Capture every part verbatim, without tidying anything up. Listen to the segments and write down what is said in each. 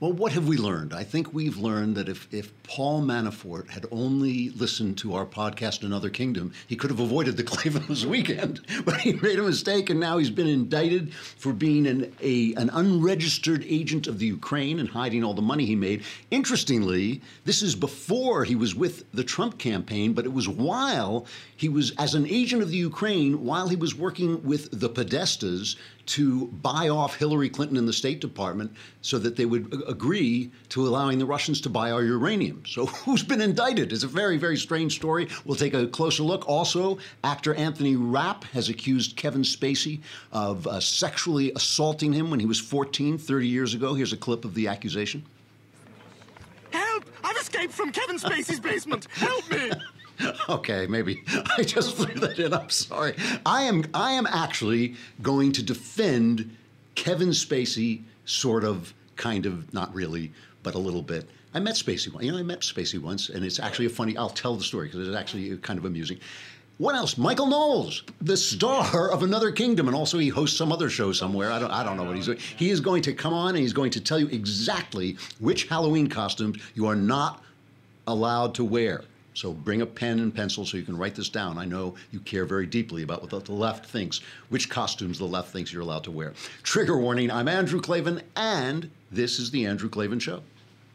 Well, what have we learned? I think we've learned that if, if Paul Manafort had only listened to our podcast, Another Kingdom, he could have avoided the Klavanless weekend. But he made a mistake, and now he's been indicted for being an, a, an unregistered agent of the Ukraine and hiding all the money he made. Interestingly, this is before he was with the Trump campaign, but it was while he was, as an agent of the Ukraine, while he was working with the Podestas to buy off Hillary Clinton in the State Department so that they would agree to allowing the Russians to buy our uranium. So who's been indicted? It's a very, very strange story. We'll take a closer look. Also, actor Anthony Rapp has accused Kevin Spacey of uh, sexually assaulting him when he was fourteen, thirty years ago. Here's a clip of the accusation. Help! I've escaped from Kevin Spacey's basement. Help me! Okay, maybe I just threw that in. I'm sorry. I am I am actually going to defend Kevin Spacey, sort of, kind of, not really, but a little bit. I met Spacey once. You know, I met Spacey once, and it's actually a funny. I'll tell the story because it's actually kind of amusing. What else? Michael Knowles, the star of Another Kingdom, and also he hosts some other show somewhere. I don't, I don't know what he's doing. He is going to come on and he's going to tell you exactly which Halloween costumes you are not allowed to wear. So bring a pen and pencil so you can write this down. I know you care very deeply about what the left thinks, which costumes the left thinks you're allowed to wear. Trigger warning, I'm Andrew Klavan, and this is The Andrew Klavan Show.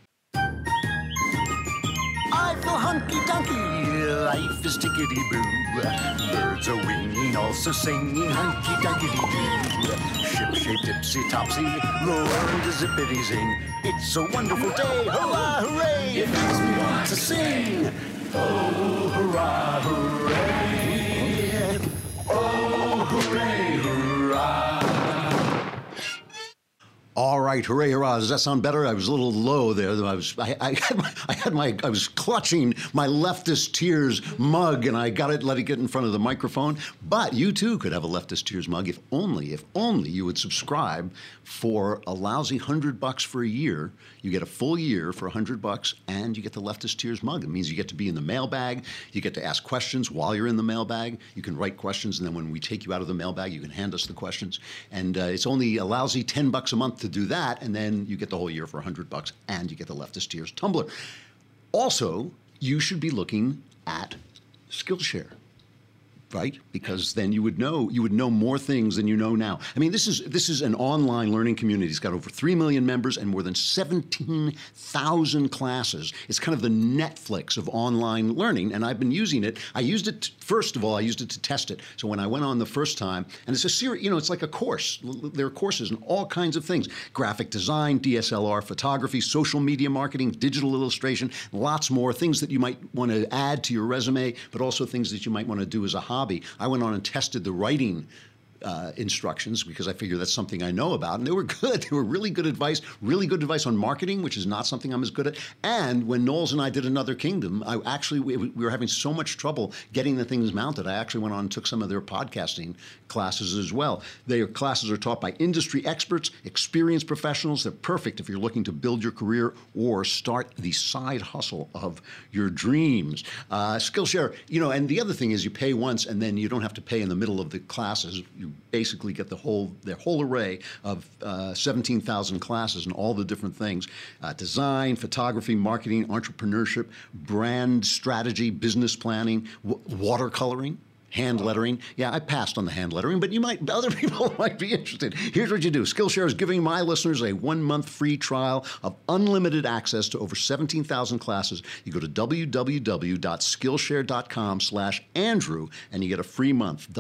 I feel hunky-dunky, life is tickety-boo. Birds are winging, also singing hunky-dunky-doo. Ship-shaped ipsy-topsy, the world is zippity-zing. It's a wonderful day, hurrah, hooray! It makes me want to sing. Oh, hurrah, hooray! Oh, hooray, hurrah! All right, hooray, hurrah. Does that sound better? I was a little low there. I was, I, I, had my, I had my, I was clutching my Leftist Tears mug, and I got it, let it get in front of the microphone. But you too could have a Leftist Tears mug if only, if only you would subscribe for a lousy hundred bucks for a year. You get a full year for a hundred bucks, and you get the Leftist Tears mug. It means you get to be in the mailbag. You get to ask questions while you're in the mailbag. You can write questions, and then when we take you out of the mailbag, you can hand us the questions. And uh, it's only a lousy ten bucks a month to do that, and then you get the whole year for a hundred bucks, and you get the Leftist Tears tumbler. Also, you should be looking at Skillshare, right? Because then you would know you would know more things than you know now. I mean, this is this is an online learning community. It's got over three million members and more than seventeen thousand classes. It's kind of the Netflix of online learning, and I've been using it. I used it to, first of all, I used it to test it. So when I went on the first time, and it's a series, you know, it's like a course. There are courses in all kinds of things: graphic design, D S L R photography, social media marketing, digital illustration, lots more things that you might want to add to your resume, but also things that you might want to do as a hobby. I went on and tested the writing uh, instructions because I figured that's something I know about, and they were good. They were really good advice, really good advice on marketing, which is not something I'm as good at. And when Knowles and I did Another Kingdom, I actually we, we were having so much trouble getting the things mounted. I actually went on and took some of their podcasting classes as well. Their classes are taught by industry experts, experienced professionals. They're perfect if you're looking to build your career or start the side hustle of your dreams. Uh, Skillshare, you know, and the other thing is you pay once and then you don't have to pay in the middle of the classes. You basically get the whole their whole array of uh, seventeen thousand classes and all the different things: uh, design, photography, marketing, entrepreneurship, brand strategy, business planning, w- watercoloring, hand lettering. Yeah, I passed on the hand lettering, but you might, other people might be interested. Here's what you do. Skillshare is giving my listeners a one-month free trial of unlimited access to over seventeen thousand classes. You go to www.skillshare.com slash Andrew, and you get a free month.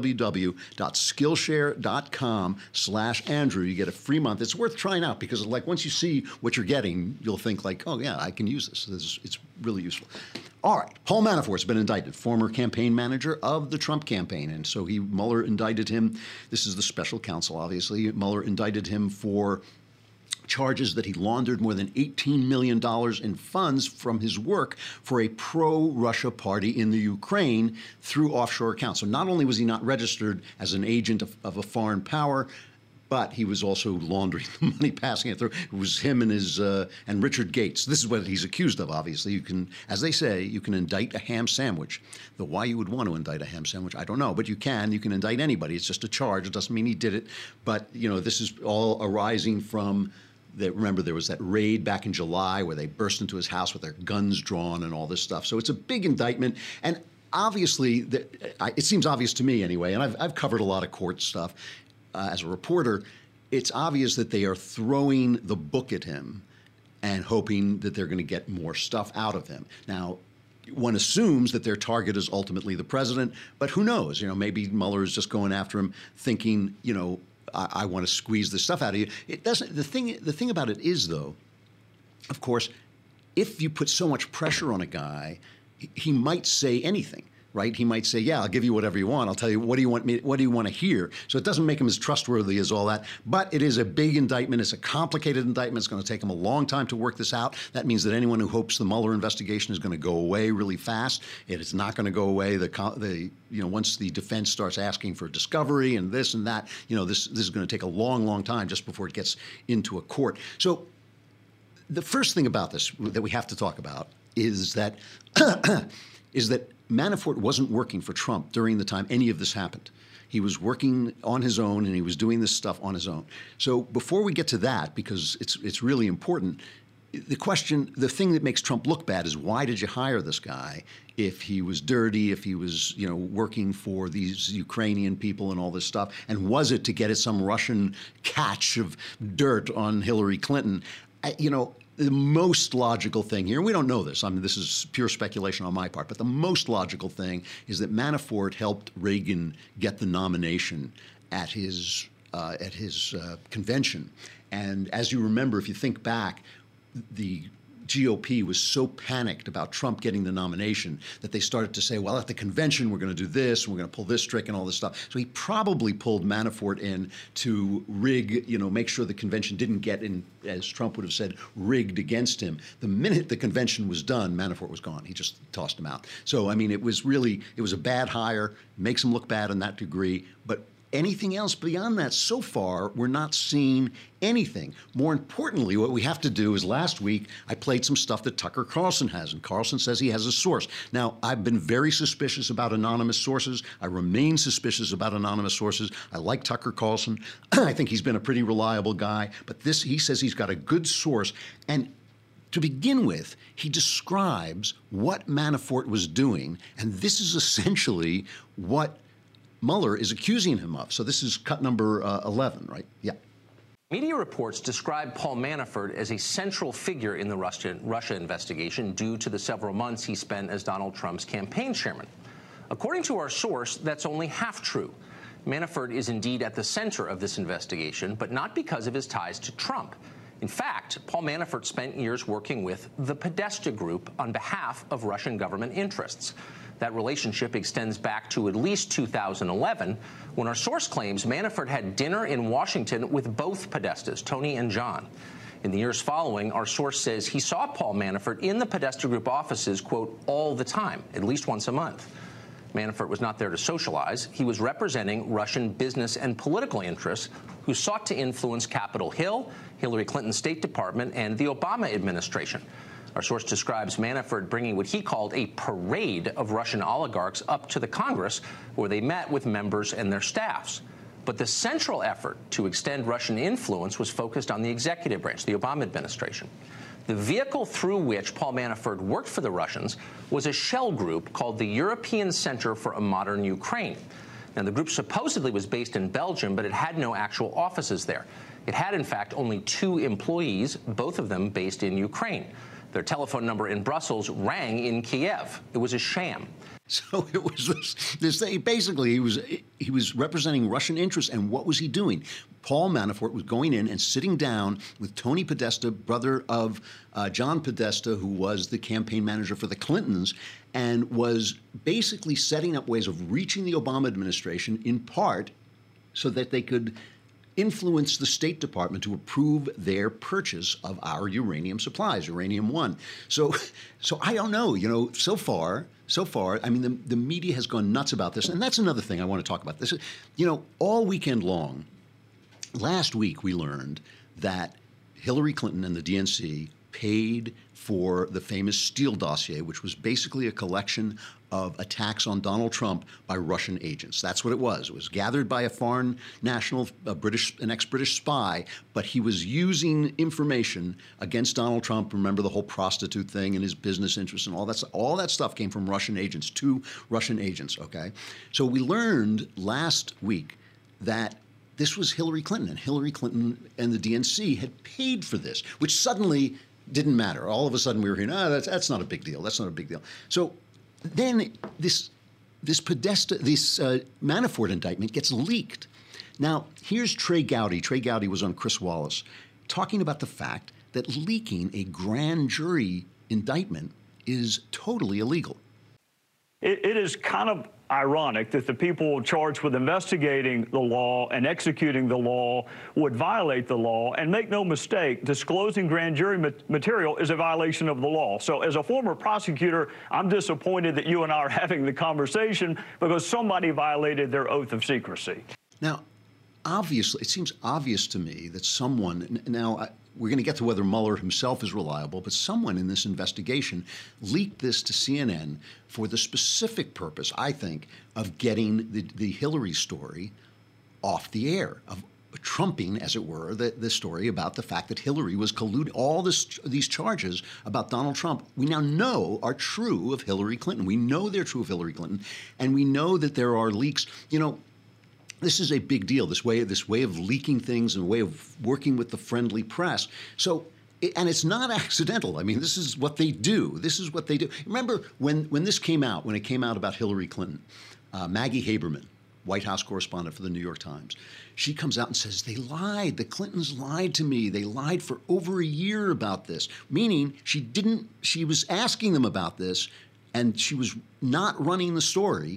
www.skillshare.com slash Andrew. You get a free month. It's worth trying out because, like, once you see what you're getting, you'll think, like, oh, yeah, I can use this. This is, it's really useful. All right. Paul Manafort's been indicted, former campaign manager of the Trump campaign. And so he, Mueller indicted him. This is the special counsel, obviously. Mueller indicted him for charges that he laundered more than eighteen million dollars in funds from his work for a pro-Russia party in the Ukraine through offshore accounts. So not only was he not registered as an agent of, of a foreign power, but he was also laundering the money, passing it through. It was him and his uh, and Richard Gates. This is what he's accused of, obviously. You can, as they say, you can indict a ham sandwich. Though why you would want to indict a ham sandwich, I don't know. But you can. You can indict anybody. It's just a charge. It doesn't mean he did it. But, you know, this is all arising from That, remember, there was that raid back in July where they burst into his house with their guns drawn and all this stuff. So it's a big indictment. And obviously, the, I, it seems obvious to me anyway, and I've, I've covered a lot of court stuff uh, as a reporter, it's obvious that they are throwing the book at him and hoping that they're going to get more stuff out of him. Now, one assumes that their target is ultimately the president, but who knows? You know, maybe Mueller is just going after him thinking, you know, I, I want to squeeze this stuff out of you. It doesn't. The thing, the thing about it is, though, of course, if you put so much pressure on a guy, he, he might say anything, right? He might say, "Yeah, I'll give you whatever you want. I'll tell you what do you want me. What do you want to hear?" So it doesn't make him as trustworthy as all that. But it is a big indictment. It's a complicated indictment. It's going to take him a long time to work this out. That means that anyone who hopes the Mueller investigation is going to go away really fast, it is not going to go away. The the you know once the defense starts asking for discovery and this and that, you know this this is going to take a long, long time just before it gets into a court. So the first thing about this that we have to talk about is that is that Manafort wasn't working for Trump during the time any of this happened. He was working on his own, and he was doing this stuff on his own. So before we get to that, because it's it's really important, the question, the thing that makes Trump look bad is, why did you hire this guy if he was dirty, if he was, you know, working for these Ukrainian people and all this stuff? And was it to get at some Russian catch of dirt on Hillary Clinton? I, you know, the most logical thing here, and we don't know this, I mean, this is pure speculation on my part, but the most logical thing is that Manafort helped Reagan get the nomination at his uh, at his uh, convention. And as you remember, if you think back, the G O P was so panicked about Trump getting the nomination that they started to say, well, at the convention, we're going to do this, we're going to pull this trick and all this stuff. So he probably pulled Manafort in to rig, you know, make sure the convention didn't get in, as Trump would have said, rigged against him. The minute the convention was done, Manafort was gone. He just tossed him out. So, I mean, it was really, it was a bad hire, makes him look bad in that degree, but anything else beyond that, so far, we're not seeing anything. More importantly, what we have to do is, last week, I played some stuff that Tucker Carlson has, and Carlson says he has a source. Now, I've been very suspicious about anonymous sources. I remain suspicious about anonymous sources. I like Tucker Carlson. I think he's been a pretty reliable guy, but this, he says he's got a good source. And to begin with, he describes what Manafort was doing, and this is essentially what Mueller is accusing him of. So this is cut number uh, eleven, right? Yeah. Media reports describe Paul Manafort as a central figure in the Russia, Russia investigation due to the several months he spent as Donald Trump's campaign chairman. According to our source, that's only half true. Manafort is indeed at the center of this investigation, but not because of his ties to Trump. In fact, Paul Manafort spent years working with the Podesta Group on behalf of Russian government interests. That relationship extends back to at least two thousand eleven, when our source claims Manafort had dinner in Washington with both Podestas, Tony and John. In the years following, our source says he saw Paul Manafort in the Podesta Group offices, quote, all the time, at least once a month. Manafort was not there to socialize. He was representing Russian business and political interests who sought to influence Capitol Hill, Hillary Clinton's State Department, and the Obama administration. Our source describes Manafort bringing what he called a parade of Russian oligarchs up to the Congress, where they met with members and their staffs. But the central effort to extend Russian influence was focused on the executive branch, the Obama administration. The vehicle through which Paul Manafort worked for the Russians was a shell group called the European Center for a Modern Ukraine. Now, the group supposedly was based in Belgium, but it had no actual offices there. It had, in fact, only two employees, both of them based in Ukraine. Their telephone number in Brussels rang in Kiev. It was a sham. So it was this, this thing. Basically, he was he was representing Russian interests, and what was he doing? Paul Manafort was going in and sitting down with Tony Podesta, brother of uh, John Podesta, who was the campaign manager for the Clintons, and was basically setting up ways of reaching the Obama administration, in part so that they could influence the State Department to approve their purchase of our uranium supplies, Uranium One. So, so I don't know. You know, so far, so far, I mean, the, the media has gone nuts about this, and that's another thing I want to talk about. This is, you know, all weekend long. Last week we learned that Hillary Clinton and the D N C paid for the famous Steele dossier, which was basically a collection of attacks on Donald Trump by Russian agents. That's what it was. It was gathered by a foreign national, a British, an ex-British spy, but he was using information against Donald Trump. Remember the whole prostitute thing and his business interests and all that stuff. All that stuff came from Russian agents, two Russian agents, okay? So we learned last week that this was Hillary Clinton, and Hillary Clinton and the D N C had paid for this, which suddenly didn't matter. All of a sudden we were hearing, ah, oh, that's, that's not a big deal. That's not a big deal. So then this this Podesta, this uh, Manafort indictment gets leaked. Now, here's Trey Gowdy. Trey Gowdy was on Chris Wallace talking about the fact that leaking a grand jury indictment is totally illegal. It, it is kind of ironic that the people charged with investigating the law and executing the law would violate the law. And make no mistake, disclosing grand jury ma- material is a violation of the law. So as a former prosecutor, I'm disappointed that you and I are having the conversation because somebody violated their oath of secrecy. Now, obviously, it seems obvious to me that someone, now I, we're going to get to whether Mueller himself is reliable, but someone in this investigation leaked this to C N N for the specific purpose, I think, of getting the, the Hillary story off the air, of trumping, as it were, the, the story about the fact that Hillary was colluding. All this, these charges about Donald Trump, we now know are true of Hillary Clinton. We know they're true of Hillary Clinton, and we know that there are leaks. You know, this is a big deal, this way, this way of leaking things and a way of working with the friendly press. So, and it's not accidental. I mean, this is what they do. This is what they do. Remember when, when this came out, when it came out about Hillary Clinton, uh, Maggie Haberman, White House correspondent for the New York Times, she comes out and says, they lied. The Clintons lied to me. They lied for over a year about this, meaning she didn't, she was asking them about this and she was not running the story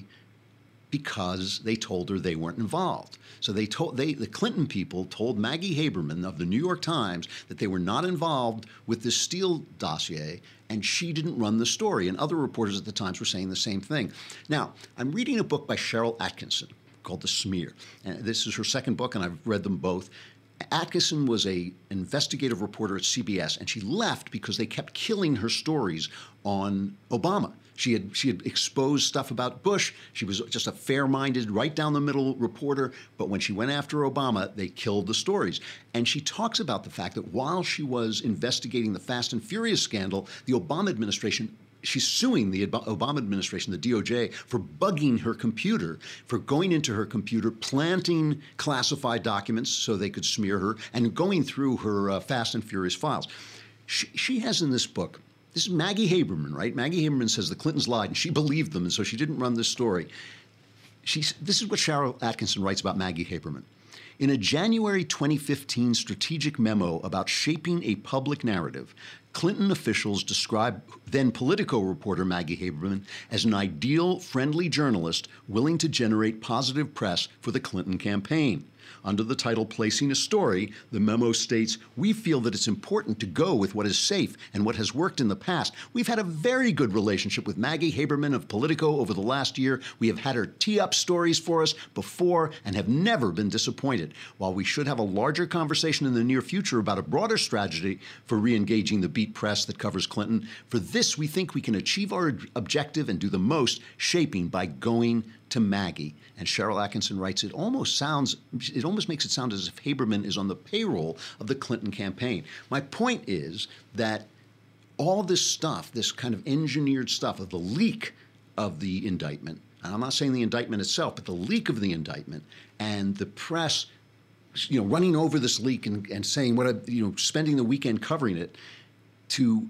because they told her they weren't involved. So they told they the Clinton people told Maggie Haberman of the New York Times that they were not involved with this Steele dossier, and she didn't run the story. And other reporters at the Times were saying the same thing. Now, I'm reading a book by Cheryl Atkinson called The Smear. And this is her second book, and I've read them both. Atkinson was a investigative reporter at C B S, and she left because they kept killing her stories on Obama. She had she had exposed stuff about Bush. She was just a fair-minded, right-down-the-middle reporter. But when she went after Obama, they killed the stories. And she talks about the fact that while she was investigating the Fast and Furious scandal, the Obama administration, she's suing the Obama administration, the D O J, for bugging her computer, for going into her computer, planting classified documents so they could smear her, and going through her uh, Fast and Furious files. She, she has in this book, this is Maggie Haberman, right? Maggie Haberman says the Clintons lied, and she believed them, and so she didn't run this story. She's, this is what Cheryl Atkinson writes about Maggie Haberman. In a January twenty fifteen strategic memo about shaping a public narrative, Clinton officials described then Politico reporter Maggie Haberman as an ideal, friendly journalist willing to generate positive press for the Clinton campaign. Under the title Placing a Story, the memo states, we feel that it's important to go with what is safe and what has worked in the past. We've had a very good relationship with Maggie Haberman of Politico over the last year. We have had her tee up stories for us before and have never been disappointed. While we should have a larger conversation in the near future about a broader strategy for re-engaging the beat press that covers Clinton, for this we think we can achieve our objective and do the most shaping by going to Maggie. And Cheryl Atkinson writes, it almost sounds, it almost makes it sound as if Haberman is on the payroll of the Clinton campaign. My point is that all this stuff, this kind of engineered stuff of the leak of the indictment, and I'm not saying the indictment itself, but the leak of the indictment and the press, you know, running over this leak and, and saying what, a, you know, spending the weekend covering it to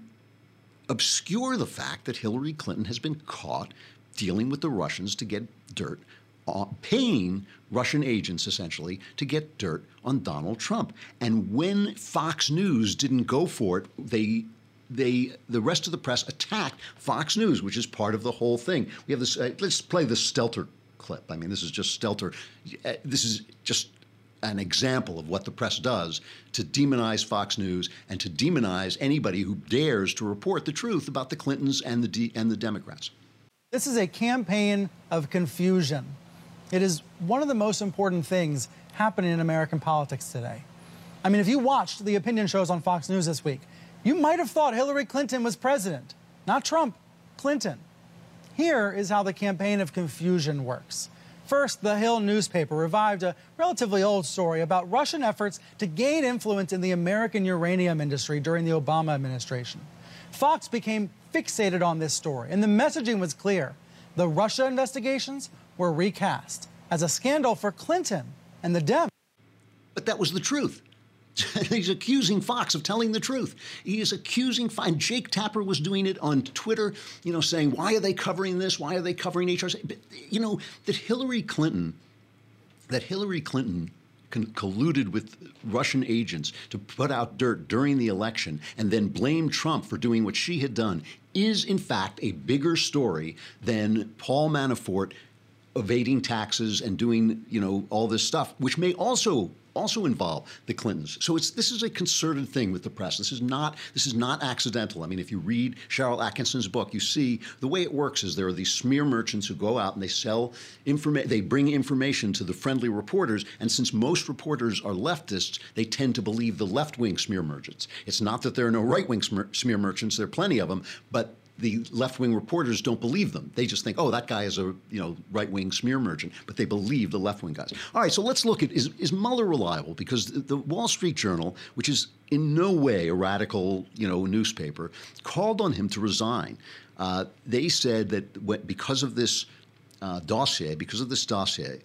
obscure the fact that Hillary Clinton has been caught dealing with the Russians to get dirt, uh, paying Russian agents essentially to get dirt on Donald Trump. And when Fox News didn't go for it, they they the rest of the press attacked Fox News, which is part of the whole thing. We have this. Uh, let's play the Stelter clip. I mean, this is just Stelter. Uh, this is just an example of what the press does to demonize Fox News and to demonize anybody who dares to report the truth about the Clintons and the D- and the Democrats. This is a campaign of confusion. It is one of the most important things happening in American politics today. I mean, if you watched the opinion shows on Fox News this week, You might have thought Hillary Clinton was president, not Trump, Clinton. Here is how the campaign of confusion works. First, the Hill newspaper revived a relatively old story about Russian efforts to gain influence in the American uranium industry during the Obama administration. Fox became fixated on this story, and the messaging was clear. The Russia investigations were recast as a scandal for Clinton and the Dems. But that was the truth. He's accusing Fox of telling the truth. He is accusing, and Jake Tapper was doing it on Twitter, you know, saying, why are they covering this? Why are they covering H R C? But, you know, that Hillary Clinton, that Hillary Clinton con- colluded with Russian agents to put out dirt during the election and then blame Trump for doing what she had done is, in fact, a bigger story than Paul Manafort evading taxes and doing, you know, all this stuff, which may also also involve the Clintons. So it's this is a concerted thing with the press. This is not this is not accidental. I mean, if you read Sharyl Atkinson's book, you see the way it works is there are these smear merchants who go out and they sell information. They bring information to the friendly reporters, and since most reporters are leftists, they tend to believe the left-wing smear merchants. It's not that there are no right-wing smear, smear merchants. There are plenty of them, but the left-wing reporters don't believe them. They just think, oh, that guy is a you know right-wing smear merchant, but they believe the left-wing guys. All right, so let's look at, is, is Mueller reliable? Because the, the Wall Street Journal, which is in no way a radical you know newspaper, called on him to resign. Uh, they said that when, because of this uh, dossier, because of this dossier,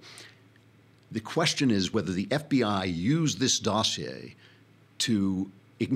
the question is whether the F B I used this dossier to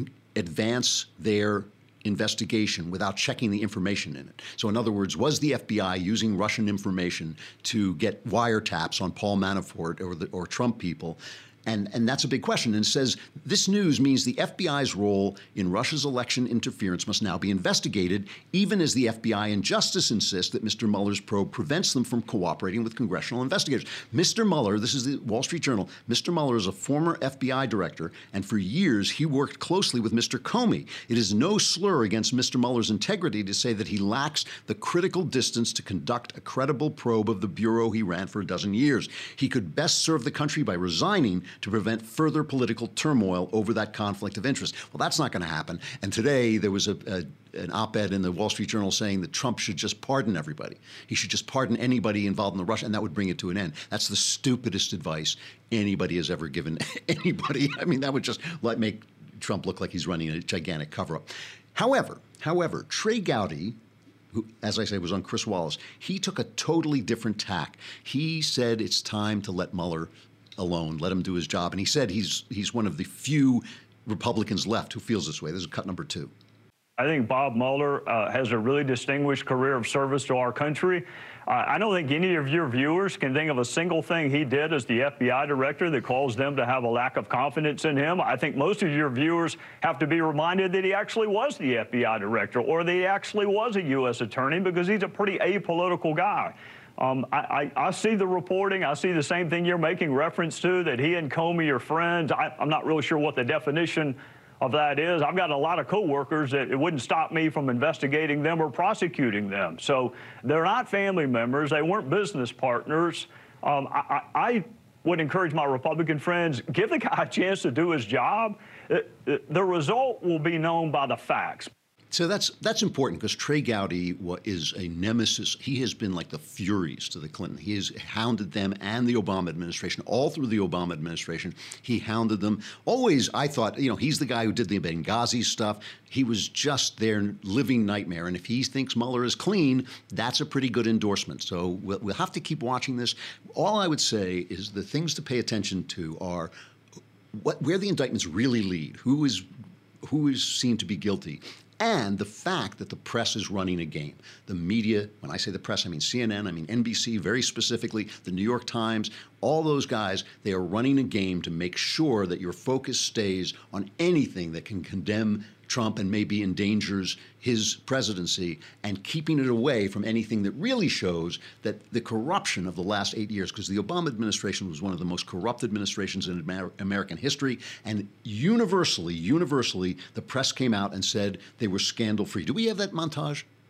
advance their investigation without checking the information in it. So in other words, was the F B I using Russian information to get wiretaps on Paul Manafort or the, or Trump people? And, and that's a big question. And it says this news means the F B I's role in Russia's election interference must now be investigated, even as the F B I and Justice insist that Mister Mueller's probe prevents them from cooperating with congressional investigators. Mister Mueller, this is the Wall Street Journal, Mister Mueller is a former F B I director, and for years he worked closely with Mister Comey. It is no slur against Mister Mueller's integrity to say that he lacks the critical distance to conduct a credible probe of the bureau he ran for a dozen years. He could best serve the country by resigning to prevent further political turmoil over that conflict of interest. Well, that's not going to happen. And today there was a, a, an op-ed in the Wall Street Journal saying that Trump should just pardon everybody. He should just pardon anybody involved in the Russia, and that would bring it to an end. That's the stupidest advice anybody has ever given anybody. I mean, that would just like make Trump look like he's running a gigantic cover-up. However, however, Trey Gowdy, who, as I say, was on Chris Wallace, he took a totally different tack. He said it's time to let Mueller alone, let him do his job. And he said he's he's one of the few Republicans left who feels this way. This is cut number two. I think Bob Mueller uh, has a really distinguished career of service to our country. Uh, I don't think any of your viewers can think of a single thing he did as the F B I director that caused them to have a lack of confidence in him. I think most of your viewers have to be reminded that he actually was the F B I director or that he actually was a U S attorney, because he's a pretty apolitical guy. Um, I, I, I see the reporting. I see the same thing you're making reference to, that he and Comey are friends. I, I'm not really sure what the definition of that is. I've got a lot of coworkers that it wouldn't stop me from investigating them or prosecuting them. So they're not family members. They weren't business partners. Um, I, I would encourage my Republican friends, give the guy a chance to do his job. It, it, the result will be known by the facts. So that's that's important, because Trey Gowdy is a nemesis. He has been like the Furies to the Clinton. He has hounded them and the Obama administration, all through the Obama administration. He hounded them. Always, I thought, you know, he's the guy who did the Benghazi stuff. He was just their living nightmare. And if he thinks Mueller is clean, that's a pretty good endorsement. So we'll, we'll have to keep watching this. All I would say is the things to pay attention to are what, where the indictments really lead, who is who is seen to be guilty, and the fact that the press is running a game. The media, when I say the press, I mean C N N, I mean N B C, very specifically, the New York Times, all those guys, they are running a game to make sure that your focus stays on anything that can condemn Trump and maybe endangers his presidency, and keeping it away from anything that really shows that the corruption of the last eight years, because the Obama administration was one of the most corrupt administrations in Amer- American history, and universally, universally, the press came out and said they were scandal-free. Do we have that montage?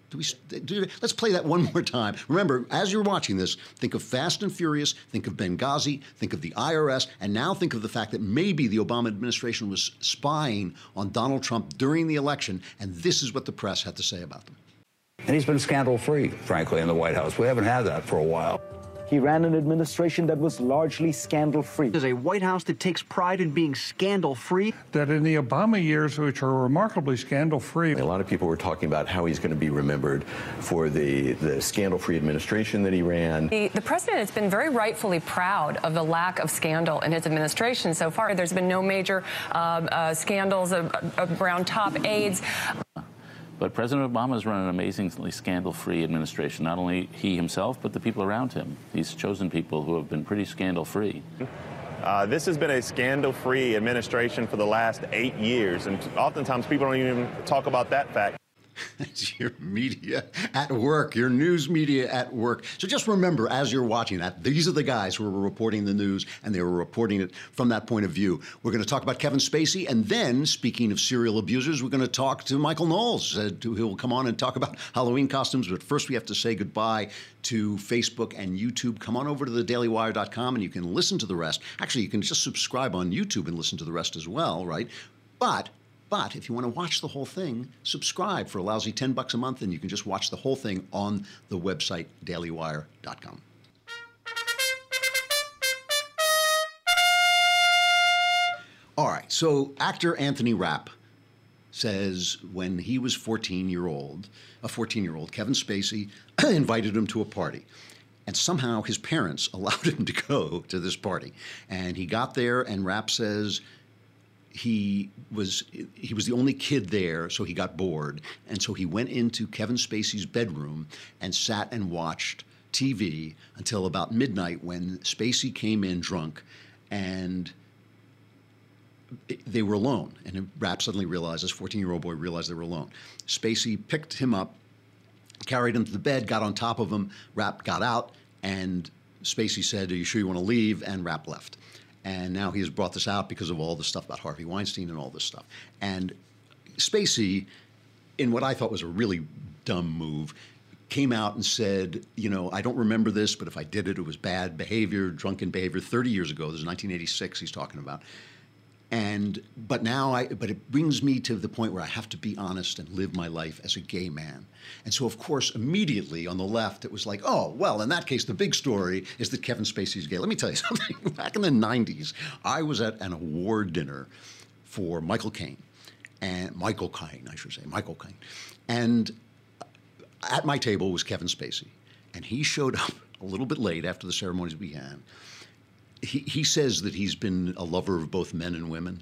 Do we, do, let's play that one more time. Remember, as you're watching this, think of Fast and Furious, think of Benghazi, think of the I R S, and now think of the fact that maybe the Obama administration was spying on Donald Trump during the election, and this is what the press had to say about them. And he's been scandal-free, frankly, in the White House. We haven't had that for a while. He ran an administration that was largely scandal-free. There's a White House that takes pride in being scandal-free. That in the Obama years, which are remarkably scandal-free. A lot of people were talking about how he's going to be remembered for the, the scandal-free administration that he ran. The, the president has been very rightfully proud of the lack of scandal in his administration so far. There's been no major uh, uh, scandals uh, around top aides. But President Obama has run an amazingly scandal-free administration, not only he himself, but the people around him. He's chosen people who have been pretty scandal-free. Uh, this has been a scandal-free administration for the last eight years, and oftentimes people don't even talk about that fact. It's your media at work, your news media at work. So just remember, as you're watching that, these are the guys who are reporting the news, and they were reporting it from that point of view. We're going to talk about Kevin Spacey, and then, speaking of serial abusers, we're going to talk to Michael Knowles, uh, who will come on and talk about Halloween costumes. But first, we have to say goodbye to Facebook and YouTube. Come on over to the daily wire dot com, and you can listen to the rest. Actually, you can just subscribe on YouTube and listen to the rest as well, right? But... But if you want to watch the whole thing, subscribe for a lousy ten bucks a month, and you can just watch the whole thing on the website, daily wire dot com. All right, so actor Anthony Rapp says when he was fourteen-year-old, a fourteen-year-old, Kevin Spacey invited him to a party. And somehow his parents allowed him to go to this party. And he got there, and Rapp says... He was he was the only kid there, so he got bored. And so he went into Kevin Spacey's bedroom and sat and watched T V until about midnight when Spacey came in drunk and they were alone. And Rapp suddenly realized, this fourteen-year-old boy realized they were alone. Spacey picked him up, carried him to the bed, got on top of him. Rapp got out, and Spacey said, "Are you sure you want to leave?" And Rapp left. And now he has brought this out because of all the stuff about Harvey Weinstein and all this stuff. And Spacey, in what I thought was a really dumb move, came out and said, you know, I don't remember this, but if I did it, it was bad behavior, drunken behavior, thirty years ago. This is nineteen eighty-six he's talking about. And, but now I, but it brings me to the point where I have to be honest and live my life as a gay man. And so, of course, immediately on the left, it was like, oh, well, in that case, the big story is that Kevin Spacey's gay. Let me tell you something. Back in the nineties, I was at an award dinner for Michael Caine, and Michael Caine, I should say, Michael Caine. And at my table was Kevin Spacey, and he showed up a little bit late after the ceremonies began. He, he says that he's been a lover of both men and women.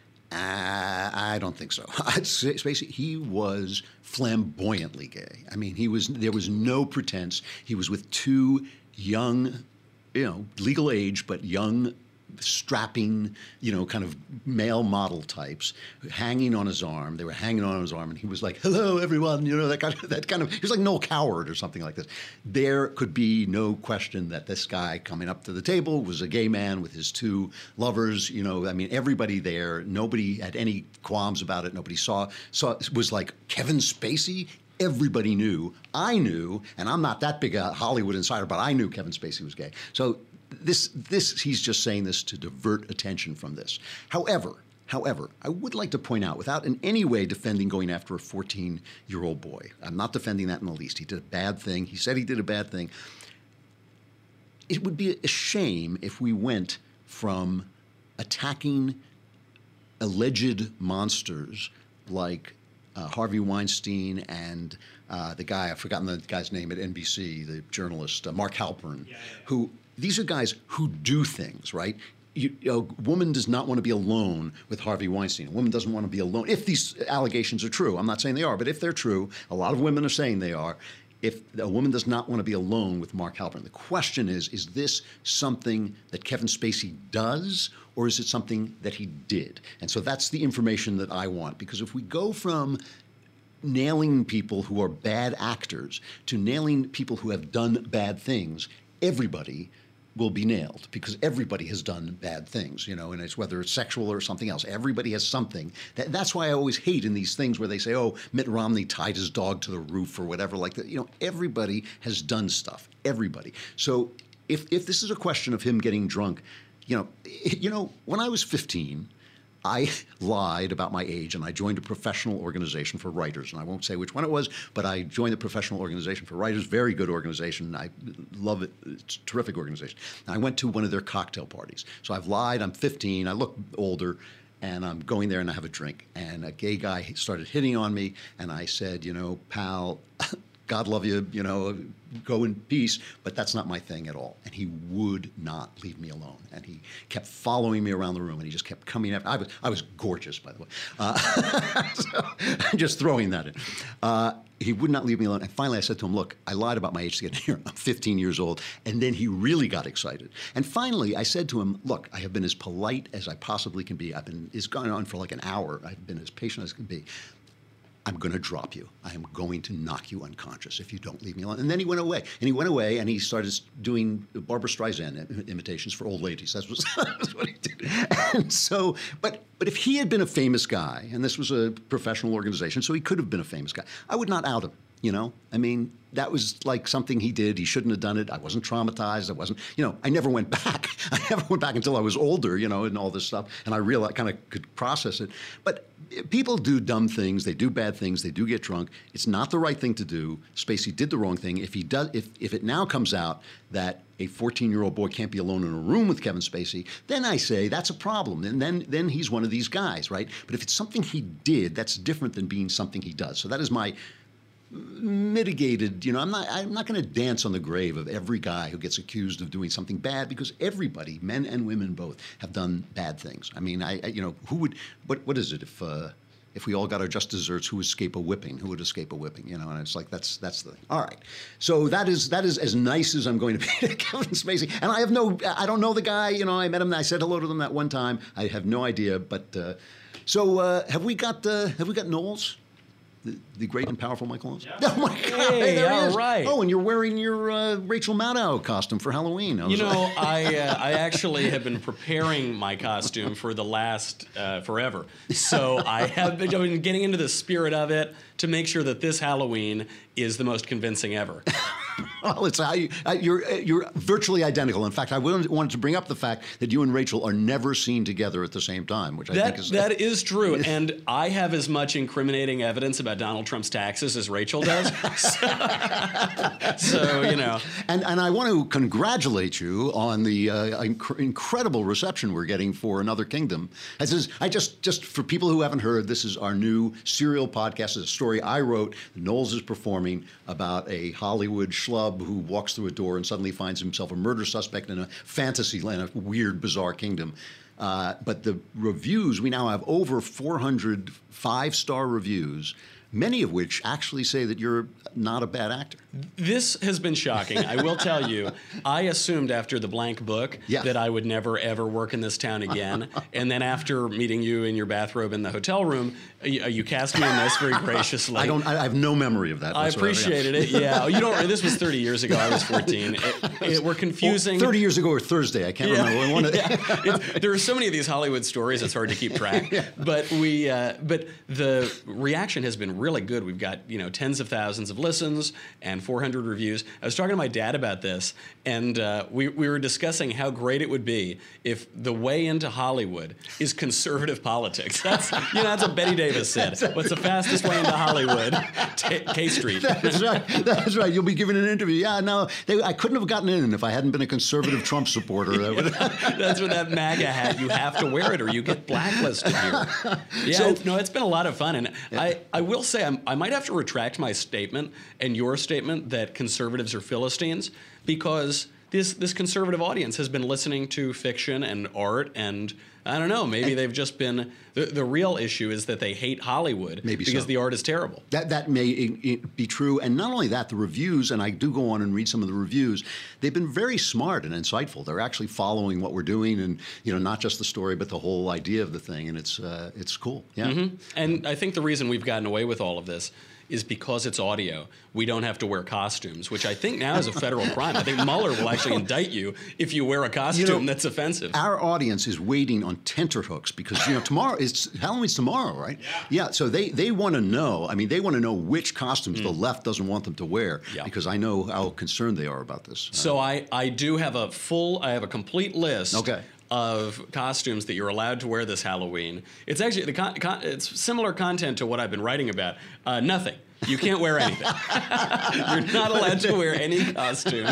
Uh, I don't think so. Spacey, he was flamboyantly gay. I mean, he was. There was no pretense. He was with two young, you know, legal age, but young, strapping, you know, kind of male model types hanging on his arm. They were hanging on his arm, and he was like, "Hello, everyone," you know, that kind of, that kind of, he was like Noel Coward or something like this. There could be no question that this guy coming up to the table was a gay man with his two lovers. You know, I mean, everybody there, nobody had any qualms about it. Nobody saw, saw, was like, Kevin Spacey? Everybody knew. I knew, and I'm not that big a Hollywood insider, but I knew Kevin Spacey was gay. So This, this, he's just saying this to divert attention from this. However, however, I would like to point out, without in any way defending going after a fourteen-year-old boy, I'm not defending that in the least. He did a bad thing. He said he did a bad thing. It would be a shame if we went from attacking alleged monsters like uh, Harvey Weinstein and uh, the guy, I've forgotten the guy's name at N B C, the journalist, uh, Mark Halperin, yeah, yeah. who... These are guys who do things, right? You, a woman does not want to be alone with Harvey Weinstein. A woman doesn't want to be alone. If these allegations are true, I'm not saying they are, but if they're true, a lot of women are saying they are. If a woman does not want to be alone with Mark Halperin, the question is, is this something that Kevin Spacey does, or is it something that he did? And so that's the information that I want, because if we go from nailing people who are bad actors to nailing people who have done bad things, everybody will be nailed because everybody has done bad things, you know, and it's whether it's sexual or something else. Everybody has something. That, that's why I always hate in these things where they say, oh, Mitt Romney tied his dog to the roof or whatever like that. You know, everybody has done stuff. Everybody. So if if this is a question of him getting drunk, you know, you know, when I was fifteen, I lied about my age, and I joined a professional organization for writers. And I won't say which one it was, but I joined the Professional Organization for Writers, very good organization. I love it. It's a terrific organization. And I went to one of their cocktail parties. So I've lied. I'm fifteen. I look older, and I'm going there, and I have a drink. And a gay guy started hitting on me, and I said, you know, pal, God love you, you know, go in peace, but that's not my thing at all. And he would not leave me alone. And he kept following me around the room, and he just kept coming after. I was, I was gorgeous, by the way. Uh, so I'm just throwing that in. Uh, he would not leave me alone. And finally I said to him, look, I lied about my age to get here. I'm fifteen years old. And then he really got excited. And finally I said to him, look, I have been as polite as I possibly can be. I've been, it's gone on for like an hour. I've been as patient as can be. I'm going to drop you. I am going to knock you unconscious if you don't leave me alone. And then he went away. And he went away, and he started doing Barbara Streisand imitations for old ladies. That's what, that's what he did. And so, but but if he had been a famous guy, and this was a professional organization, so he could have been a famous guy, I would not out him. You know, I mean, that was like something he did. He shouldn't have done it. I wasn't traumatized. I wasn't, you know, I never went back. I never went back until I was older, you know, and all this stuff. And I realized, kind of could process it. But people do dumb things. They do bad things. They do get drunk. It's not the right thing to do. Spacey did the wrong thing. If he does, if, if it now comes out that a fourteen-year-old boy can't be alone in a room with Kevin Spacey, then I say that's a problem. And then, then he's one of these guys, right? But if it's something he did, that's different than being something he does. So that is my mitigated, you know, I'm not I'm not going to dance on the grave of every guy who gets accused of doing something bad, because everybody, men and women both, have done bad things. I mean, I, I you know, who would, what what is it if uh, if we all got our just desserts, who would escape a whipping? Who would escape a whipping? You know, and it's like that's that's the thing. All right, so that is that is as nice as I'm going to be to Kevin Spacey, and I have no, I don't know the guy. You know, I met him, I said hello to them that one time. I have no idea, but uh, so uh, have we got uh, have we got Knowles? The, the great and powerful Michael Knowles? Yeah. Oh, my God. Hey, there he all is. right. Oh, and you're wearing your uh, Rachel Maddow costume for Halloween. I You was know, like- I uh, I actually have been preparing my costume for the last uh, forever. So I have been, I've been getting into the spirit of it to make sure that this Halloween is the most convincing ever. Well, it's how you, uh, you're uh, you're virtually identical. In fact, I wanted wanted to bring up the fact that you and Rachel are never seen together at the same time, which I That, think is that is true. And I have as much incriminating evidence about Donald Trump's taxes as Rachel does. so, so, you know. And and I want to congratulate you on the uh, inc- incredible reception we're getting for Another Kingdom. This is, I just just for people who haven't heard, this is our new serial podcast. It's a story I wrote. Knowles is performing about a Hollywood schlub who walks through a door and suddenly finds himself a murder suspect in a fantasy land, a weird, bizarre kingdom. Uh, but the reviews, we now have over four hundred five-star reviews, many of which actually say that you're not a bad actor. This has been shocking. I will tell you, I assumed after the blank book Yeah. that I would never, ever work in this town again. And then after meeting you in your bathrobe in the hotel room, you, you cast me in this very graciously. I don't. I have no memory of that. I whatsoever. appreciated it. Yeah, Oh, you don't. This was thirty years ago. I was fourteen. It, it, we're confusing. Well, thirty years ago or Thursday. I can't Yeah, remember. One of yeah. It's- there are so many of these Hollywood stories; it's hard to keep track. But we, uh, but the reaction has been really good. We've got you know tens of thousands of listens and four hundred reviews. I was talking to my dad about this, and uh, we we were discussing how great it would be if the way into Hollywood is conservative politics. That's you know that's what Betty Davis said. What's the fastest way into Hollywood? T- K Street. That's right. That's right. You'll be giving an interview. Yeah, no, they, I couldn't have gotten in if I hadn't been a conservative Trump supporter. I would- That's with that MAGA hat. You have to wear it or you get blacklisted here. Yeah, So- it's- no, it's been a lot of fun. And I, I will say I'm, I might have to retract my statement and your statement that conservatives are Philistines, because this, this conservative audience has been listening to fiction and art and I don't know. Maybe they've just been. The, the real issue is that they hate Hollywood Maybe because so. the art is terrible. That that may i- i- be true, and not only that, the reviews, and I do go on and read some of the reviews. They've been very smart and insightful. They're actually following what we're doing, and you know, not just the story, but the whole idea of the thing, and it's uh, it's cool. Yeah. Mm-hmm. And I think the reason we've gotten away with all of this is because it's audio. We don't have to wear costumes, which I think now is a federal crime. I think Mueller will actually indict you if you wear a costume You know, that's offensive. Our audience is waiting on tenterhooks because you know tomorrow is Halloween's tomorrow, right? Yeah. Yeah. So they they want to know. I mean, they want to know which costumes Mm. the left doesn't want them to wear Yeah. because I know how concerned they are about this. So I, I do have a full, I have a complete list Okay. of costumes that you're allowed to wear this Halloween. It's actually, the con, con, it's similar content to what I've been writing about. Uh, nothing. You can't wear anything. You're not allowed to wear any costume.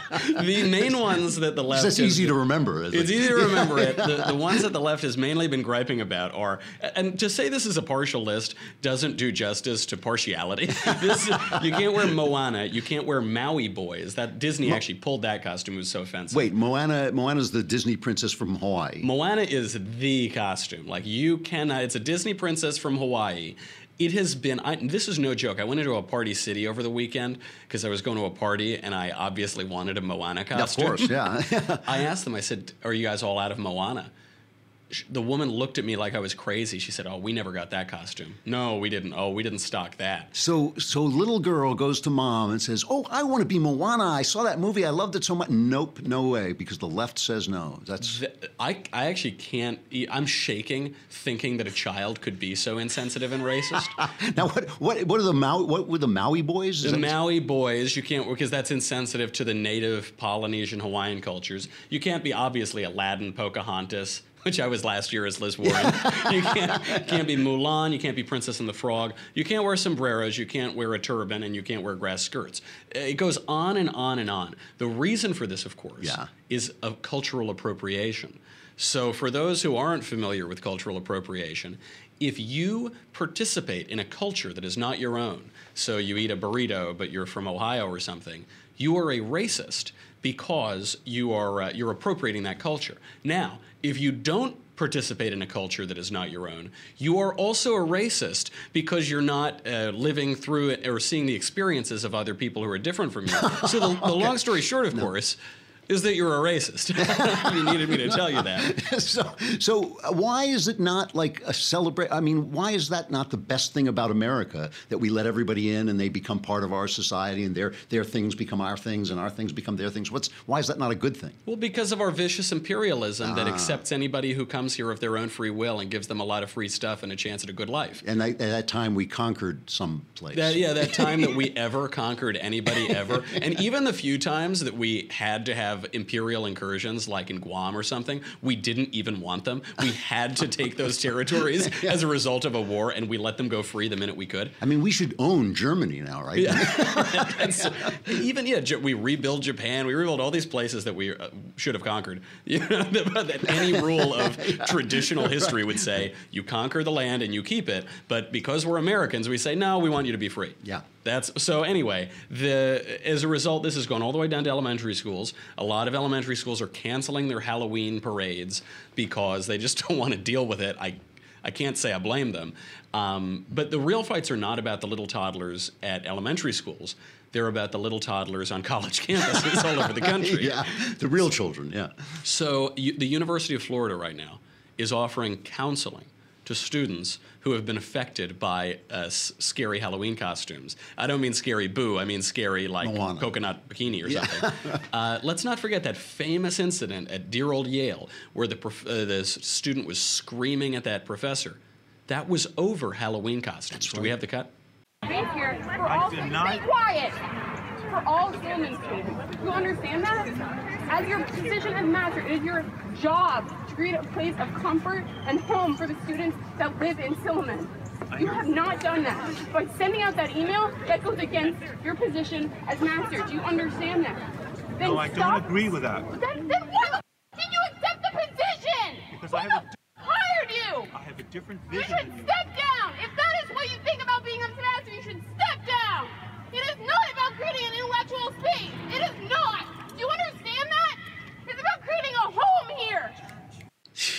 The main ones that the left... That's has- easy to remember. Isn't It's it? easy to remember it. The, the ones that the left has mainly been griping about are, and to say this is a partial list doesn't do justice to partiality. This, you can't wear Moana. You can't wear Maui Boys. That Disney actually pulled that costume. It was so offensive. Wait, Moana. Moana's the Disney princess from Hawaii. Moana is the costume. Like you cannot. It's a Disney princess from Hawaii. It has been, I, this is no joke. I went into a Party City over the weekend because I was going to a party and I obviously wanted a Moana costume. Of course, yeah. I asked them, I said, are you guys all out of Moana? Sh- The woman looked at me like I was crazy. She said, oh, we never got that costume. No, we didn't. Oh, we didn't stock that. So, so little girl goes to mom and says, "Oh, I want to be Moana. I saw that movie. I loved it so much." Nope, no way, because the left says no. That's Th- I, I actually can't, e- I'm shaking thinking that a child could be so insensitive and racist. now. What, what, what are the Maui? What were the Maui boys? Is The that- Maui Boys, you can't, because that's insensitive to the native Polynesian Hawaiian cultures. You can't be obviously Aladdin, Pocahontas, which I was last year as Liz Warren. You can't, can't be Mulan, you can't be Princess and the Frog. You can't wear sombreros, you can't wear a turban, and you can't wear grass skirts. It goes on and on and on. The reason for this, of course, Yeah. is a cultural appropriation. So for those who aren't familiar with cultural appropriation, if you participate in a culture that is not your own, so you eat a burrito but you're from Ohio or something, you are a racist because you are uh, you're appropriating that culture. Now, if you don't participate in a culture that is not your own, you are also a racist because you're not uh, living through it or seeing the experiences of other people who are different from you. So the, the Okay. long story short, of No. course, is that you're a racist. You needed me to tell you that. so, so uh, why is it not like a celebrate? I mean, why is that not the best thing about America, that we let everybody in and they become part of our society and their their things become our things and our things become their things? What's why is that not a good thing? Well, because of our vicious imperialism that Ah. accepts anybody who comes here of their own free will and gives them a lot of free stuff and a chance at a good life. And I, at that time, we conquered some place. That, yeah, that time that we ever conquered anybody ever. And even the few times that we had to have imperial incursions, like in Guam or something, we didn't even want them. We had to take those territories as a result of a war, and we let them go free the minute we could. I mean, we should own Germany now, right? Yeah. That's- even, yeah, J- we rebuild Japan, we rebuild all these places that we uh, should have conquered. You know, that, that any rule of traditional history would say, you conquer the land and you keep it, but because we're Americans, we say, no, we want you to be free. Yeah. That's so anyway, the as a result, this has gone all the way down to elementary schools. A lot of elementary schools are canceling their Halloween parades because they just don't want to deal with it. I I can't say I blame them. Um, but the real fights are not about the little toddlers at elementary schools. They're about the little toddlers on college campuses all over the country. Yeah, the real children, yeah. So you, the University of Florida right now is offering counseling to students who have been affected by uh, s- scary Halloween costumes. I don't mean scary boo, I mean scary like Moana. coconut bikini or Yeah. something. uh, let's not forget that famous incident at dear old Yale where the, prof- uh, the s- student was screaming at that professor. That was over Halloween costumes. Do we have the cut? Be here for all deny- Be quiet! For all Stillman students. You understand that? As your position as master, it is your job to create a place of comfort and home for the students that live in Silliman. You have not done that. By sending out that email, that goes against your position as master. Do you understand that? Then No, I stop. don't agree with that. Then, then why the f- did you accept the position? Because Who I have the a- f- hired you? I have a different You vision should than you. step down! If that is what you think about being a master, you should step down! It is not about creating an intellectual space! It is not! Do you understand that? It's about creating a home here!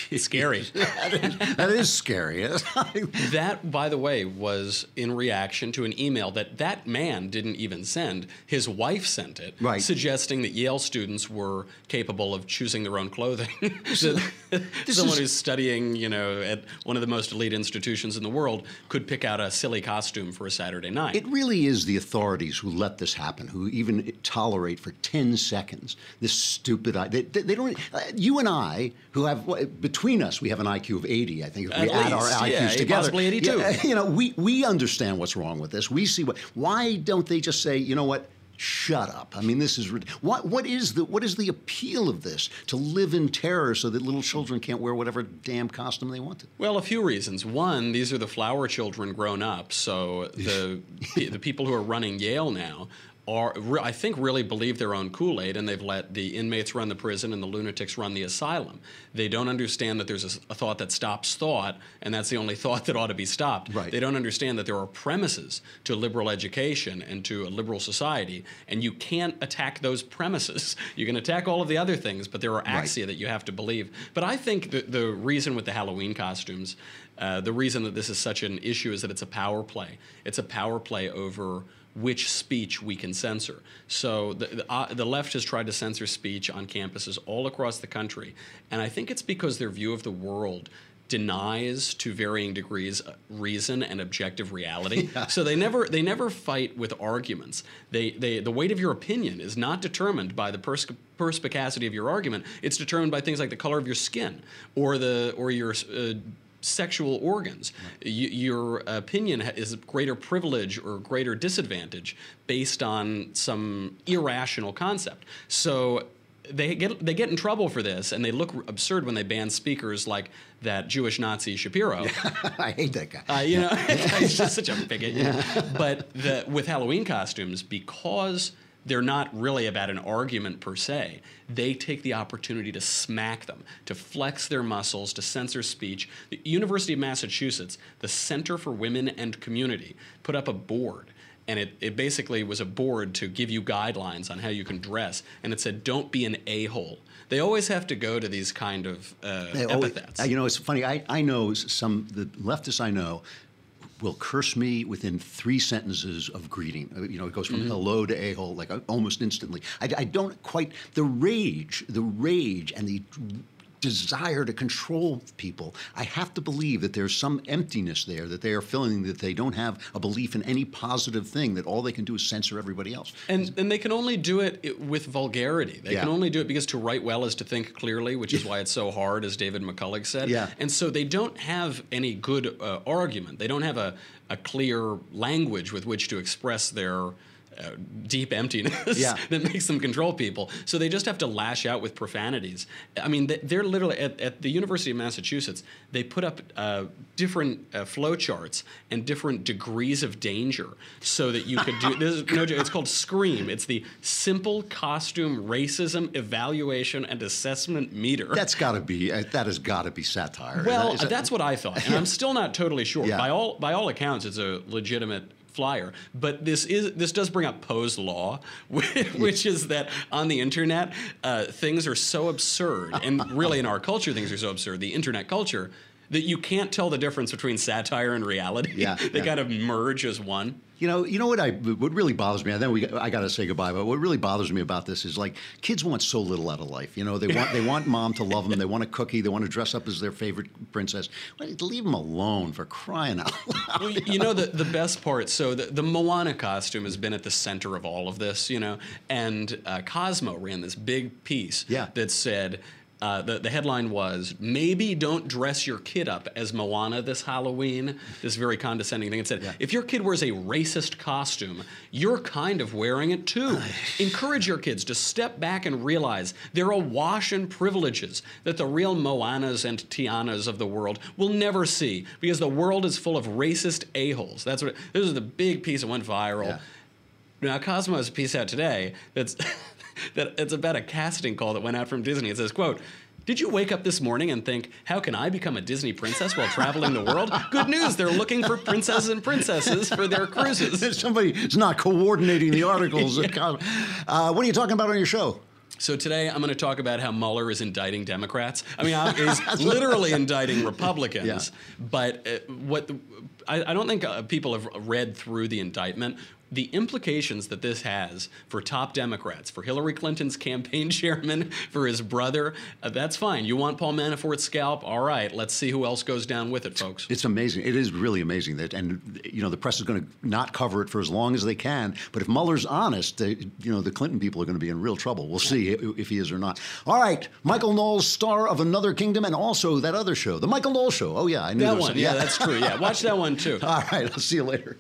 scary. that, is, that is scary. That, by the way, was in reaction to an email that that man didn't even send. His wife sent it, right. suggesting that Yale students were capable of choosing their own clothing. So, this someone is, who's studying, you know, at one of the most elite institutions in the world could pick out a silly costume for a Saturday night. It really is the authorities who let this happen, who even tolerate for ten seconds this stupid idea. They, they don't. Uh, you and I, who have between us, we have an I Q of eighty. I think if we At add least, our I Qs yeah, together, possibly eighty-two. Yeah, you know, we we understand what's wrong with this. We see what. Why don't they just say, you know what? Shut up. I mean, this is what what is the what is the appeal of this? To live in terror so that little children can't wear whatever damn costume they want to. Well, a few reasons. One, these are the flower children grown up, so the the people who are running Yale now are, I think, really believe their own Kool-Aid, and they've let the inmates run the prison and the lunatics run the asylum. They don't understand that there's a, a thought that stops thought, and that's the only thought that ought to be stopped. Right. They don't understand that there are premises to liberal education and to a liberal society, and you can't attack those premises. You can attack all of the other things, but there are axia right. that you have to believe. But I think the, the reason with the Halloween costumes, uh, the reason that this is such an issue is that it's a power play. It's a power play over which speech we can censor. So the, the, uh, the left has tried to censor speech on campuses all across the country, and I think it's because their view of the world denies to varying degrees reason and objective reality. Yeah. So they never they never fight with arguments. They they the weight of your opinion is not determined by the pers perspicacity of your argument. It's determined by things like the color of your skin or the or your uh, sexual organs. Right. Y your opinion is greater privilege or greater disadvantage based on some irrational concept. So they get they get in trouble for this, and they look absurd when they ban speakers like that Jewish Nazi Shapiro. Yeah, I hate that guy. Uh, you know, he's just such a bigot. You know? But the, with Halloween costumes, because they're not really about an argument per se, they take the opportunity to smack them, to flex their muscles, to censor speech. The University of Massachusetts, the Center for Women and Community, put up a board. And it, it basically was a board to give you guidelines on how you can dress. And it said, don't be an a-hole. They always have to go to these kind of uh, epithets. Always, you know, it's funny. I, I know some, the leftists I know will curse me within three sentences of greeting. You know, it goes from mm-hmm. hello to a-hole, like almost instantly. I, I don't quite, the rage, the rage and the desire to control people, I have to believe that there's some emptiness there that they are feeling, that they don't have a belief in any positive thing, that all they can do is censor everybody else. And, and they can only do it with vulgarity. They yeah. can only do it because to write well is to think clearly, which is why it's so hard, as David McCulloch said. Yeah. And so they don't have any good uh, argument. They don't have a, a clear language with which to express their Uh, deep emptiness yeah. that makes them control people. So they just have to lash out with profanities. I mean, they're literally, at, at the University of Massachusetts, they put up uh, different uh, flow charts and different degrees of danger so that you could do, this is no joke, it's called SCREAM. It's the Simple Costume Racism Evaluation and Assessment Meter. That's got to be, uh, that has got to be satire. Well, is that, is that's that... what I thought, and I'm still not totally sure. Yeah. By all, by all accounts, it's a legitimate flyer, but this is this does bring up Poe's law, which is that on the internet uh, things are so absurd, and really in our culture things are so absurd, the internet culture, that you can't tell the difference between satire and reality. Yeah, they yeah. kind of merge as one. You know, you know what I what really bothers me. And then we I got to say goodbye. But what really bothers me about this is, like, kids want so little out of life. You know, they want they want mom to love them. They want a cookie. They want to dress up as their favorite princess. Well, leave them alone, for crying out loud. Well, you know, the the best part. So the, the Moana costume has been at the center of all of this. You know, and uh, Cosmo ran this big piece yeah. that said. Uh, the, the headline was, maybe don't dress your kid up as Moana this Halloween, this very condescending thing. It said, yeah. if your kid wears a racist costume, you're kind of wearing it too. Encourage your kids to step back and realize they're awash in privileges that the real Moanas and Tianas of the world will never see, because the world is full of racist a-holes. That's what it, this is the big piece that went viral. Yeah. Now, Cosmo has a piece out today that's... that it's about a casting call that went out from Disney. It says, quote, did you wake up this morning and think, how can I become a Disney princess while traveling the world? Good news, they're looking for princesses and princesses for their cruises. Somebody is not coordinating the articles. yeah. uh, what are you talking about on your show? So today I'm going to talk about how Mueller is indicting Democrats. I mean, he's literally indicting Republicans. Yeah. But uh, what the, I, I don't think uh, people have read through the indictment. The implications that this has for top Democrats, for Hillary Clinton's campaign chairman, for his brother, uh, that's fine. You want Paul Manafort's scalp? All right, let's see who else goes down with it, folks. It's amazing. It is really amazing that, and you know, the press is going to not cover it for as long as they can. But if Mueller's honest, they, you know, the Clinton people are going to be in real trouble. We'll see if he is or not. All right, Michael Knowles, star of Another Kingdom, and also that other show, the Michael Knowles Show. Oh yeah, I knew that there was one. some, Yeah, yeah, that's true. Yeah, watch that one too. All right, I'll see you later.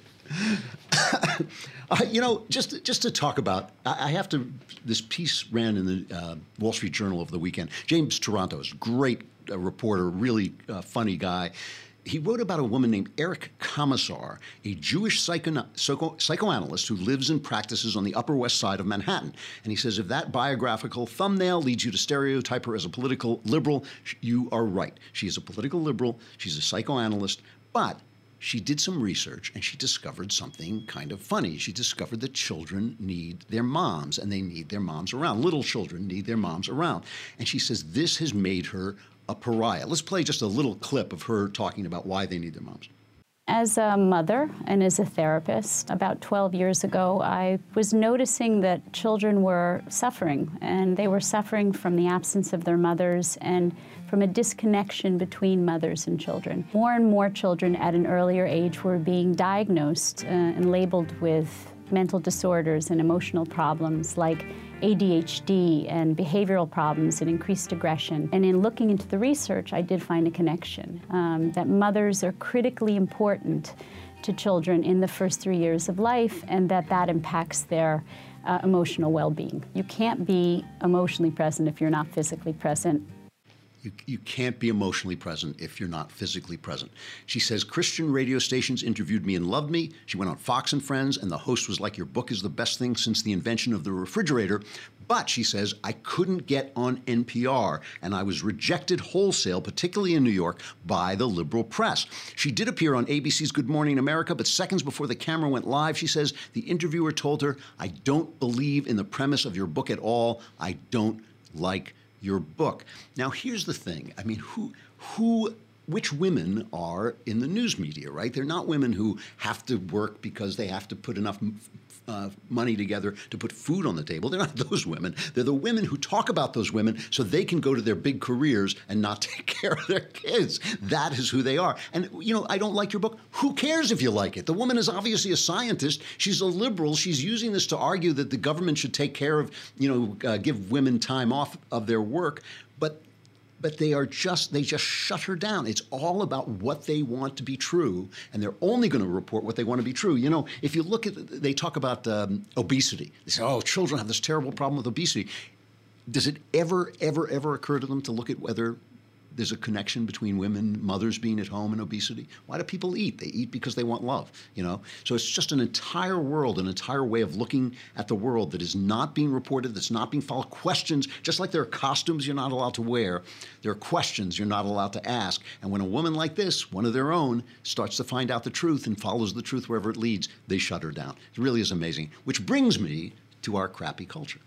Uh, you know, just just to talk about, I, I have to. This piece ran in the uh, Wall Street Journal over the weekend. James Taranto is a great uh, reporter, really uh, funny guy. He wrote about a woman named Eric Commissar, a Jewish psycho, psycho, psychoanalyst who lives and practices on the Upper West Side of Manhattan. And he says, if that biographical thumbnail leads you to stereotype her as a political liberal, you are right. She is a political liberal. She's a psychoanalyst, but she did some research and she discovered something kind of funny. She discovered that children need their moms and they need their moms around. Little children need their moms around. And she says this has made her a pariah. Let's play just a little clip of her talking about why they need their moms. As a mother and as a therapist, about twelve years ago, I was noticing that children were suffering, and they were suffering from the absence of their mothers and from a disconnection between mothers and children. More and more children at an earlier age were being diagnosed uh, and labeled with mental disorders and emotional problems like A D H D and behavioral problems and increased aggression. And in looking into the research, I did find a connection, um, that mothers are critically important to children in the first three years of life, and that that impacts their uh, emotional well-being. You can't be emotionally present if you're not physically present. You, you can't be emotionally present if you're not physically present. She says, Christian radio stations interviewed me and loved me. She went on Fox and Friends, and the host was like, your book is the best thing since the invention of the refrigerator. But, she says, I couldn't get on N P R, and I was rejected wholesale, particularly in New York, by the liberal press. She did appear on A B C's Good Morning America, but seconds before the camera went live, she says, the interviewer told her, I don't believe in the premise of your book at all. I don't like your book. Now, here's the thing. I mean, who, who, which women are in the news media, right? They're not women who have to work because they have to put enough uh, money together to put food on the table. They're not those women. They're the women who talk about those women so they can go to their big careers and not take care of their kids. That is who they are. And, you know, I don't like your book. Who cares if you like it? The woman is obviously a scientist. She's a liberal. She's using this to argue that the government should take care of, you know, uh, give women time off of their work. But But they are just, they just shut her down. It's all about what they want to be true, and they're only going to report what they want to be true. You know, if you look at, they talk about um, obesity. They say, oh, children have this terrible problem with obesity. Does it ever, ever, ever occur to them to look at whether there's a connection between women, mothers being at home, and obesity? Why do people eat? They eat because they want love, you know? So it's just an entire world, an entire way of looking at the world that is not being reported, that's not being followed. Questions, just like there are costumes you're not allowed to wear, there are questions you're not allowed to ask. And when a woman like this, one of their own, starts to find out the truth and follows the truth wherever it leads, they shut her down. It really is amazing. Which brings me to our crappy culture.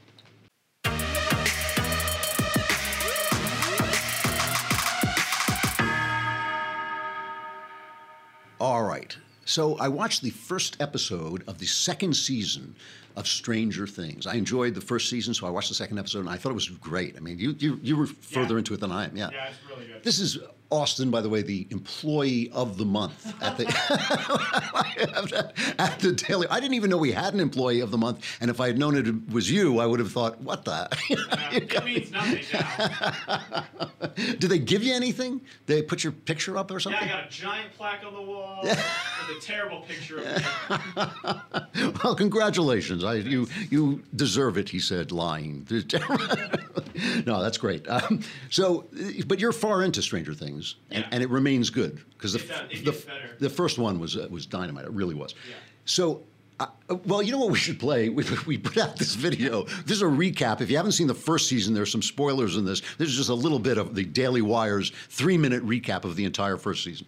All right. So I watched the first episode of the second season of Stranger Things. I enjoyed the first season, so I watched the second episode, and I thought it was great. I mean, you you, you were further yeah. into it than I am. Yeah. Yeah, it's really good. This is Austin, by the way, the employee of the month at the at the Daily. I didn't even know we had an employee of the month, and if I had known it was you, I would have thought, what the? Yeah, it means nothing now. Do they give you anything? They put your picture up or something? Yeah, I got a giant plaque on the wall with a terrible picture of me. Well, congratulations. I, you you deserve it, he said, lying. No, that's great. Um, so, but you're far into Stranger Things, and, yeah. and it remains good because the, the, the first one was uh, was dynamite. It really was. Yeah. So, uh, well, you know what we should play? We, we put out this video. This is a recap. If you haven't seen the first season, there's some spoilers in this. This is just a little bit of the Daily Wire's three-minute recap of the entire first season.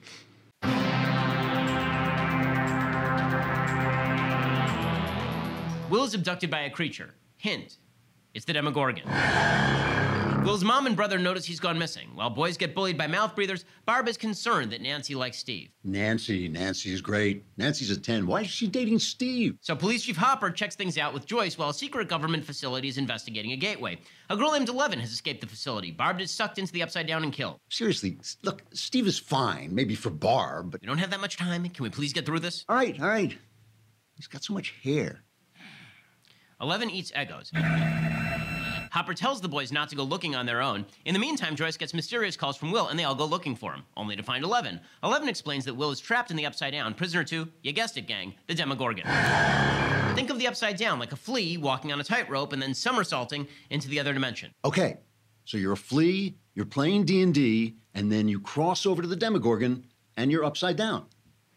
Will is abducted by a creature. Hint, It's the Demogorgon. Will's mom and brother notice he's gone missing. While boys get bullied by mouth breathers, Barb is concerned that Nancy likes Steve. Nancy, Nancy's great. Nancy's a ten. Why is she dating Steve? So Police Chief Hopper checks things out with Joyce while a secret government facility is investigating a gateway. A girl named Eleven has escaped the facility. Barb is sucked into the Upside Down and killed. Seriously, look, Steve is fine, maybe for Barb, but... We don't have that much time. Can we please get through this? All right, all right. He's got so much hair. Eleven eats Eggos. Hopper tells the boys not to go looking on their own. In the meantime, Joyce gets mysterious calls from Will, and they all go looking for him, only to find Eleven. Eleven explains that Will is trapped in the Upside Down, prisoner to, you guessed it, gang, the Demogorgon. Think of the Upside Down like a flea walking on a tightrope and then somersaulting into the other dimension. Okay, so you're a flea, you're playing D and D, and then you cross over to the Demogorgon, and you're upside down.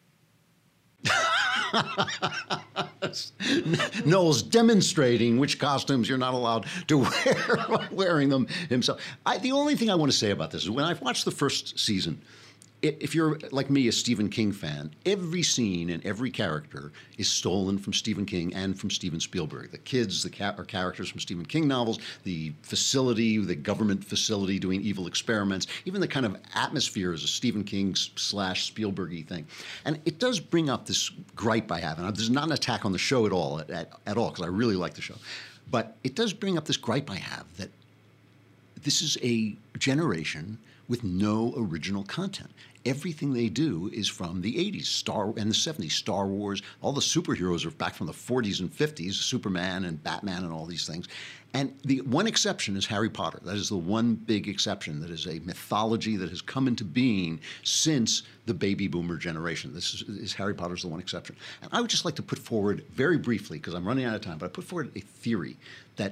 Noel's demonstrating which costumes you're not allowed to wear while wearing them himself. I, the only thing I want to say about this is when I've watched the first season, if you're like me, a Stephen King fan, every scene and every character is stolen from Stephen King and from Steven Spielberg. The kids the ca- are characters from Stephen King novels, the facility, the government facility doing evil experiments, even the kind of atmosphere is a Stephen King slash Spielberg-y thing. And it does bring up this gripe I have, and this is not an attack on the show at all, at, at, at all, because I really like the show. But it does bring up this gripe I have that this is a generation with no original content. Everything they do is from the eighties, Star and the seventies, Star Wars. All the superheroes are back from the forties and fifties, Superman and Batman and all these things. And the one exception is Harry Potter. That is the one big exception. That is a mythology that has come into being since the baby boomer generation. This is, is Harry Potter's the one exception. And I would just like to put forward very briefly, because I'm running out of time, but I put forward a theory that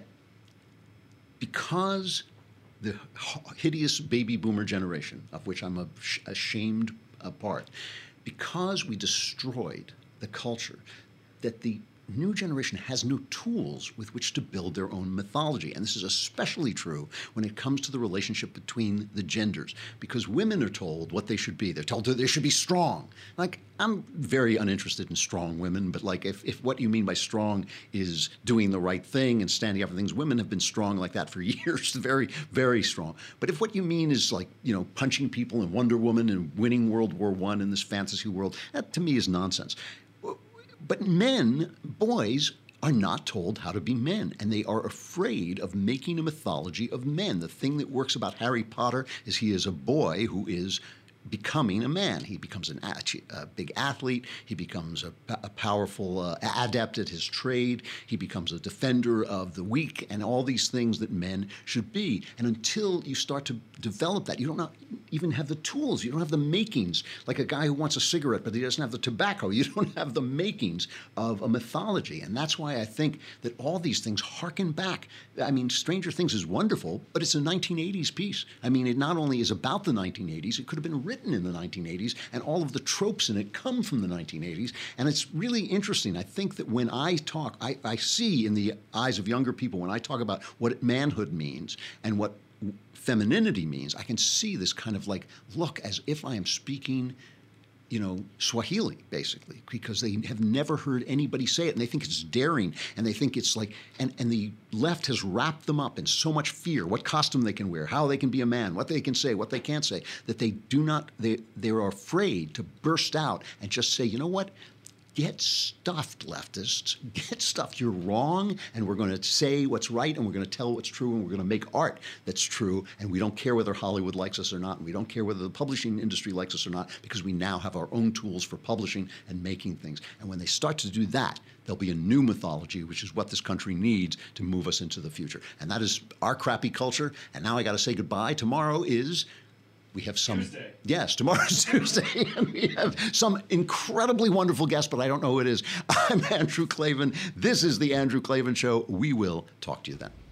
because the hideous baby boomer generation, of which I'm a ashamed a part, because we destroyed the culture, that the new generation has no tools with which to build their own mythology. And this is especially true when it comes to the relationship between the genders, because women are told what they should be. They're told they should be strong. Like, I'm very uninterested in strong women, but like if, if what you mean by strong is doing the right thing and standing up for things, women have been strong like that for years, very, very strong. But if what you mean is like, you know, punching people in Wonder Woman and winning World War One in this fantasy world, that to me is nonsense. But men, boys, are not told how to be men, and they are afraid of making a mythology of men. The thing that works about Harry Potter is he is a boy who is becoming a man. He becomes an, a big athlete. He becomes a, a powerful uh, adept at his trade. He becomes a defender of the weak and all these things that men should be. And until you start to develop that, you don't not even have the tools. You don't have the makings. Like a guy who wants a cigarette, but he doesn't have the tobacco. You don't have the makings of a mythology. And that's why I think that all these things harken back. I mean, Stranger Things is wonderful, but it's a nineteen eighties piece. I mean, it not only is about the nineteen eighties, it could have been written in the nineteen eighties, and all of the tropes in it come from the nineteen eighties. And it's really interesting. I think that when I talk, I, I see in the eyes of younger people, when I talk about what manhood means and what femininity means, I can see this kind of like look as if I am speaking, you know, Swahili, basically, because they have never heard anybody say it, and they think it's daring, and they think it's like, and, and the left has wrapped them up in so much fear, what costume they can wear, how they can be a man, what they can say, what they can't say, that they do not, they, they are afraid to burst out and just say, you know what? Get stuffed, leftists. Get stuffed. You're wrong, and we're going to say what's right, and we're going to tell what's true, and we're going to make art that's true, and we don't care whether Hollywood likes us or not, and we don't care whether the publishing industry likes us or not, because we now have our own tools for publishing and making things. And when they start to do that, there'll be a new mythology, which is what this country needs to move us into the future. And that is our crappy culture, and now I got to say goodbye. Tomorrow is... We have some, Tuesday. Yes, tomorrow's Tuesday, and we have some incredibly wonderful guest, but I don't know who it is. I'm Andrew Klavan. This is The Andrew Klavan Show. We will talk to you then.